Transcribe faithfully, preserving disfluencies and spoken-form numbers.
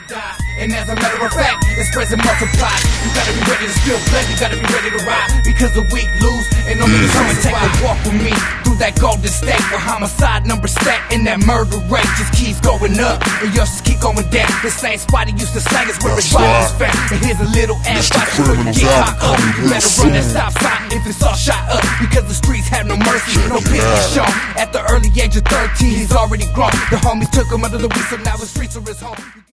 die. And as a matter of fact, it spreads and multiplies. You gotta be ready to spill blood, you gotta be ready to ride. Because the weak lose, and only the strong take a walk with me through that golden state where homicide number stacked and that murder rate just keeps going up. And yours just keep going down. The same spot he used to slang is where his body is found. And here's a little advice before you get caught up. You better run that stop sign if it's all shot up. Because the streets have no mercy, no pity shown. At the early age of thirteen, he's already grown. The homies took him under the wheel, so now his streets are his home.